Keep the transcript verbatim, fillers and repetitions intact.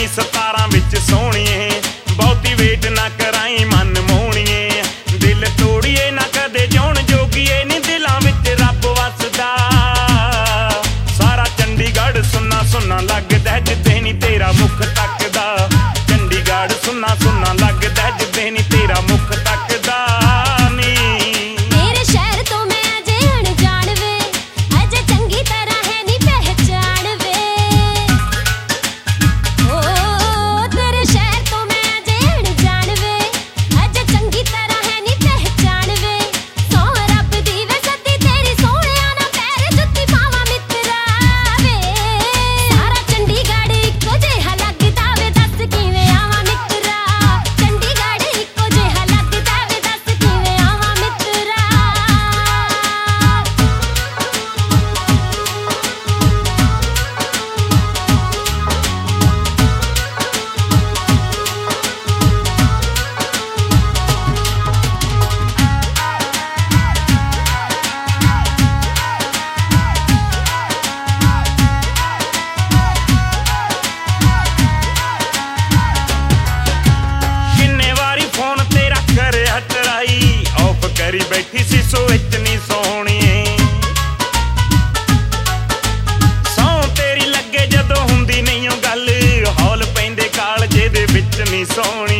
ਨੀ ਸਤਾਰਾਂ ਵਿੱਚ ਸੋਹਣੀਏ, ਬਹੁਤੀ ਵੇਟ ਨਾ ਕਰਾਈ ਮਨ ਮੋਹਣੀਏ। ਦਿਲ ਤੋੜੀਏ ਨਾ ਕਦੇ ਜਿਉਣ ਜੋਗੀਏ, ਨੀ ਦਿਲਾਂ ਵਿੱਚ ਰੱਬ ਵਸਦਾ। ਸਾਰਾ ਚੰਡੀਗੜ੍ਹ ਸੁੰਨਾ ਸੁੰਨਾ ਲੱਗਦਾ ਜਿੱਦੇ ਨੀ ਤੇਰਾ ਮੁੱਖ ਤੱਕਦਾ। ਚੰਡੀਗੜ੍ਹ ਸੁੰਨਾ ਸੁੰਨਾ ਲੱਗਦਾ ਜਿੱਦੇ ਨੀ ਤੇਰਾ ਮੁੱਖ ਤੱਕਦਾ। ਕਰੀ ਬੈਠੀ ਸੀ ਸੋ ਵਿੱਚ ਨੀ ਸੋਹਣੀਏ, ਸੌ ਤੇਰੀ ਲੱਗੇ ਜਦੋਂ ਹੁੰਦੀ ਨਹੀਂ ਓ ਗੱਲ। ਹੌਲ ਪੈਂਦੇ ਕਾਲਜੇ ਦੇ ਵਿੱਚ ਨੀ ਸੋਹਣੀ।